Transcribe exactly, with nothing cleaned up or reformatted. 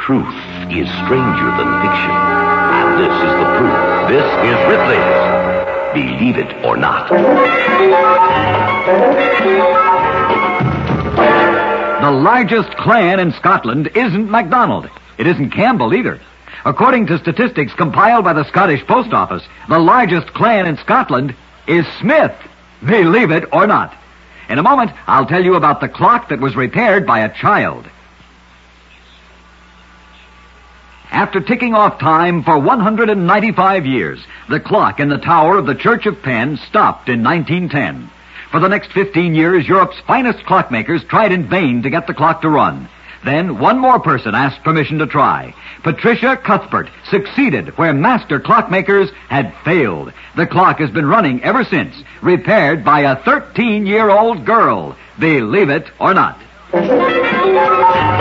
Truth is stranger than fiction. And this is the proof. This is Ripley's Believe It or Not. The largest clan in Scotland isn't MacDonald. It isn't Campbell either. According to statistics compiled by the Scottish Post Office, the largest clan in Scotland is Smith. Believe it or not. In a moment, I'll tell you about the clock that was repaired by a child. After ticking off time for one hundred ninety-five years, the clock in the tower of the Church of Penn stopped in nineteen ten. For the next fifteen years, Europe's finest clockmakers tried in vain to get the clock to run. Then one more person asked permission to try. Patricia Cuthbert succeeded where master clockmakers had failed. The clock has been running ever since, repaired by a thirteen-year-old girl. Believe it or not.